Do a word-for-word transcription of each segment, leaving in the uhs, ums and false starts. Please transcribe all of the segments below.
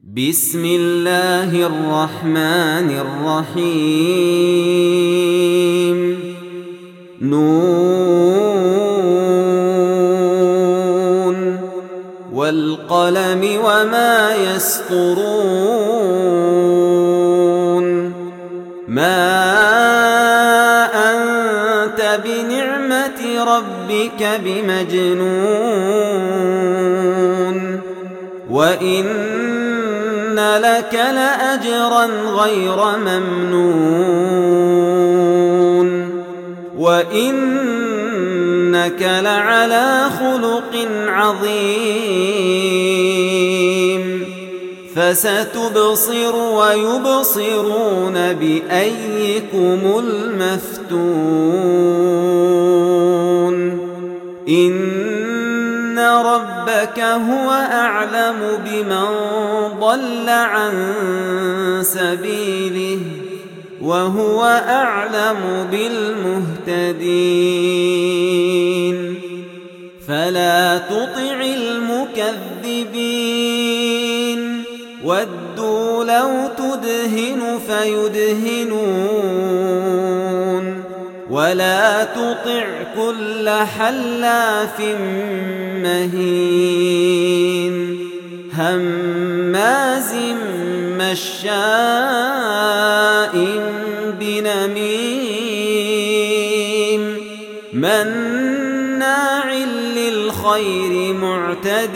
بسم الله الرحمن الرحيم نون والقلم وما يسطرون ما أنت بنعمة ربك بمجنون وإن لك لأجرا غير ممنون وإنك لعلى خلق عظيم فستبصر ويبصرون بأيكم المفتون إن ربك هو أعلم بمن ضل عن سبيله وهو أعلم بالمهتدين فلا تطع المكذبين ودوا لو تدهن فيدهنون ولا تطع كل حلاف مهين هماز مشاء بنميم مناع للخير معتد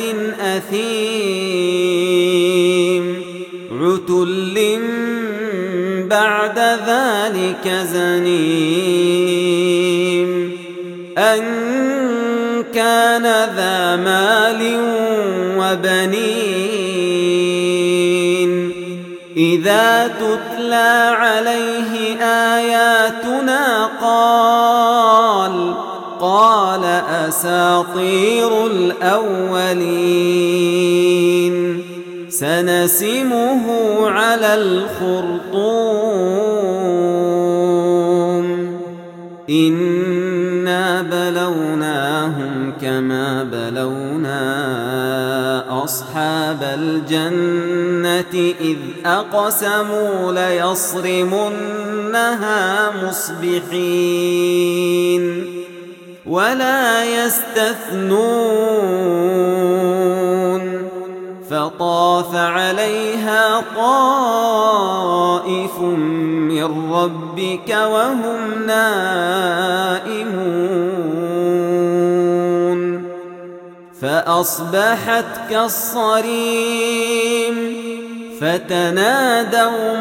أثيم عتل بعد ذلك زنيم أن كان ذا مال وبنين إذا تتلى عليه آياتنا قال قال أساطير الأولين سنسمه على الخرطوم إنا بلوناهم كما بلونا أصحاب الجنة إذ أقسموا ليصرمنها مصبحين ولا يستثنون فطاف عليها طائف من ربك وهم نائمون فأصبحت كالصريم فتنادوا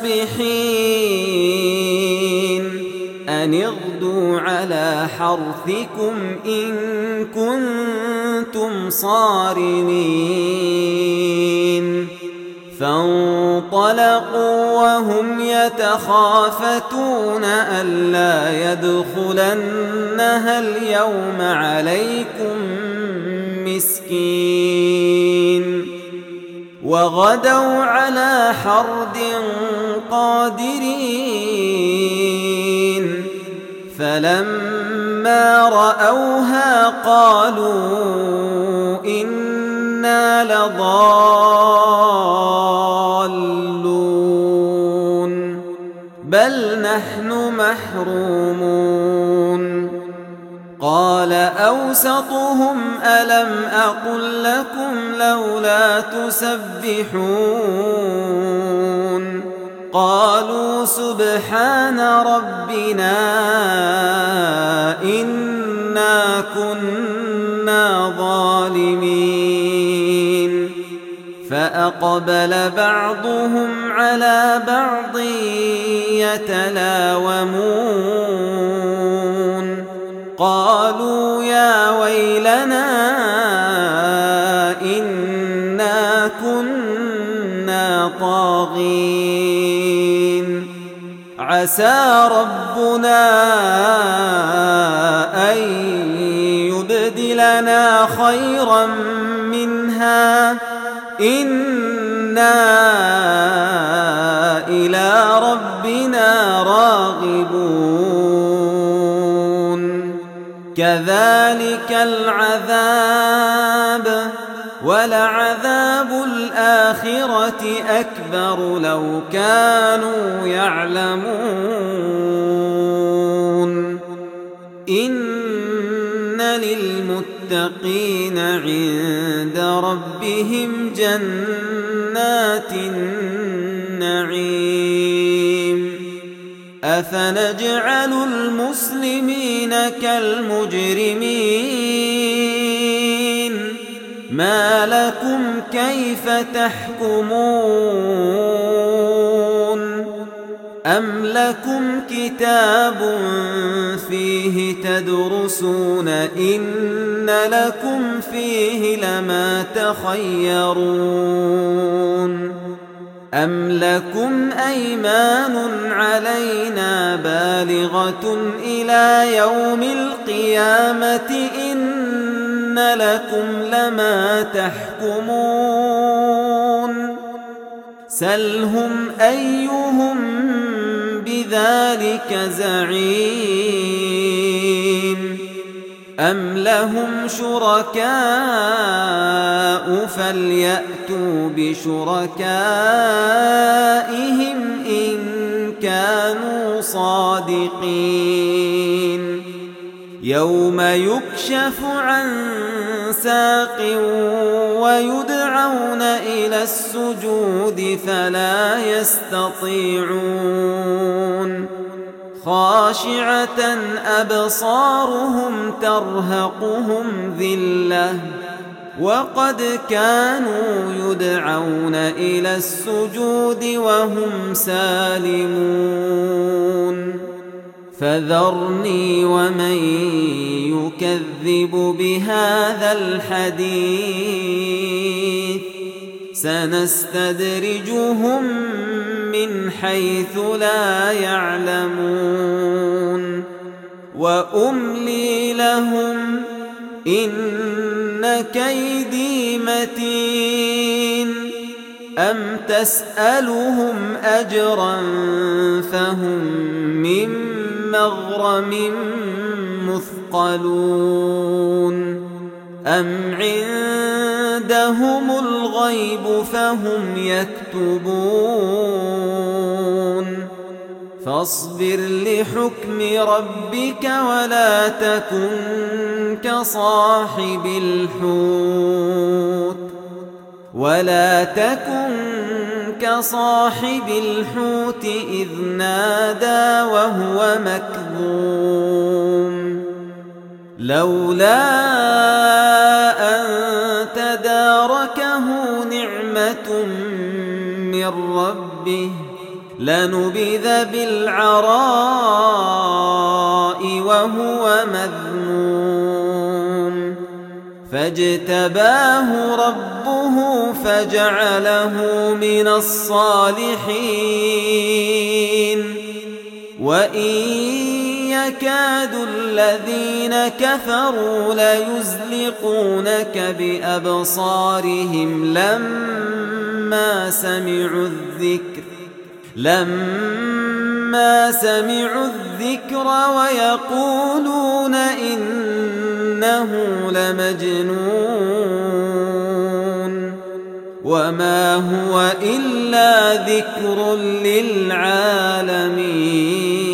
مصبحين أن اغدوا على حرثكم إن كنتم صارمين فانطلقوا وهم يتخافتون ألا يدخلنها اليوم عليكم مسكين وغدوا على حرد قادرين فلما رأوها قالوا إنا لضالون بل نحن محرومون قال أوسطهم ألم أقل لكم لولا تسبحون قالوا سبحان ربنا إنا كنا ظالمين فأقبل بعضهم على بعض يتلاومون قالوا يا ويلنا إنا كنا طاغين عسى ربنا أن يبدلنا خيرا منها إنا إلى ربنا راغبون كذلك العذاب ولعذاب الآخرة أكبر لو كانوا يعلمون إن للمتقين عند ربهم جنات النعيم أفنجعل المسلمين كالمجرمين ما لكم كيف تحكمون أم لكم كتاب فيه تدرسون إن لكم فيه لما تخيرون أم لكم أيمان علينا بالغة إلى يوم القيامة إن لكم لما تحكمون سلهم أيهم بذلك زعيم أم لهم شركاء فليأتوا بشركائهم إن كانوا صادقين يوم يكشف عن ساق ويدعون إلى السجود فلا يستطيعون خاشعة أبصارهم ترهقهم ذلة وقد كانوا يدعون إلى السجود وهم سالمون فذرني ومن يكذب بهذا الحديث سنستدرجهم من حيث لا يعلمون وأملي لهم إن كيدي متين أم تسألهم أجرا فهم من مغرم مثقلون أم عندهم الغيب فهم يكتبون فاصبر لحكم ربك ولا تكن كصاحب الحوت ولا تكن كصاحب الحوت إذ نادى وهو مكظوم لولا أن تداركه نعمة من ربه لنبذ بالعراء وهو مذموم فاجتباه ربه فجعله من الصالحين وإن يكاد الذين كفروا ليزلقونك بأبصارهم لما سمعوا الذكر لما سمعوا الذكر ويقولون إنه لمجنون وما هو إلا ذكر للعالمين.